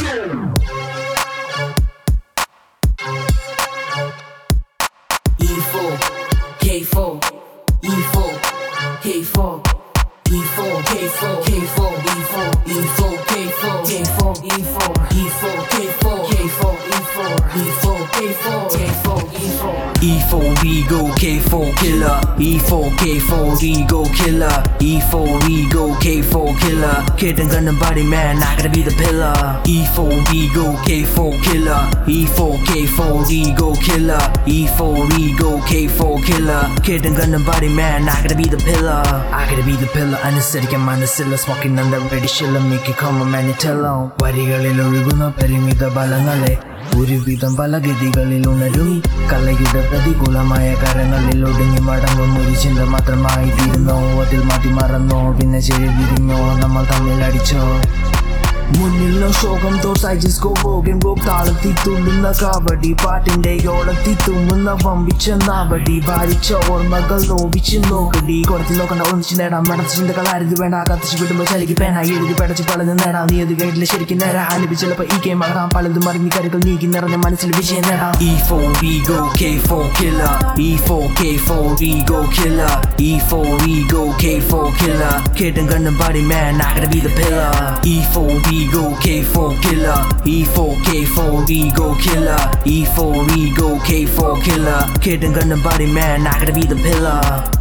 E4, K4, E4, K4, E4, K4, K4, E4, E4, K4, K4, E4, E4, K4, K4, E4, E4, K4, K4, E4. E4 we go K4 killer. E4 K4 we go killer. E4 we go K4 killer. Kid and gun and body man, not gonna be the pillar. E4 we go K4 killer. E4 K4 we go killer. E4 we go K4 killer. Kid and gun and body man, not gonna be the pillar. I gotta be the pillar. അനുസരിക്കാൻ മനസ്സില്ല smoking on the ready shiller. Make it come man and tell on. വരികളിൽ ഒഴുകുന്ന പരിമിത ബലങ്ങളെ ഒരുവിധം പല ഗതികളിൽ ഉണരും. കലയുടെ പ്രതികൂലമായ കരങ്ങളിൽ ഒടുങ്ങി മടങ്ങും ഒരു ചിന്ത മാത്രമായി തീരുന്നോ. അതിൽ മാറ്റി മറന്നോ, പിന്നെ ചെവി വിരിഞ്ഞോ, നമ്മൾ തമ്മിൽ അടിച്ചോ. മുന്നിലോ ശോകം തോർസ് I just go rogue and rogue. താളത്തി തുള്ളുന്ന കാവടി പാട്ടിന്റെ ഓളത്തി തുമ്മുന്ന വമ്പിച്ച നാവടി. ഭാരിച്ച ഓർമ്മകൾ ലോപിച്ച് നോക്കടി. കുറച്ച് നോക്കണ്ട ഒന്നിച്ച് നേടാം. മടച്ച ചിന്തകൾ ആരത് വേണ്ട. കത്തിച്ച് വിടുമ്പോ ചലിക്ക് പേന എഴുതി പടച്ച് പലത് നേടാം. നീ അത് കേട്ടില്ല ശരിക്കും നേരാ. ആലപിച്ചപ്പോ ഈ ഗെയിം ആകാം. പലതും മറിഞ്ഞ് കരുകൾ നീക്കി നിറഞ്ഞ മനസ്സിൽ വിജയം നേടാം. E4 we go K4 killer. E4 K4 we go killer. E4 we go K4 killer. Kid and gun and body man, not gonna be the pillar. E4 we go K4 killer. E4 K4 we go killer. E4 we go K4 killer. Kid and gun and body man, not gonna be the pillar.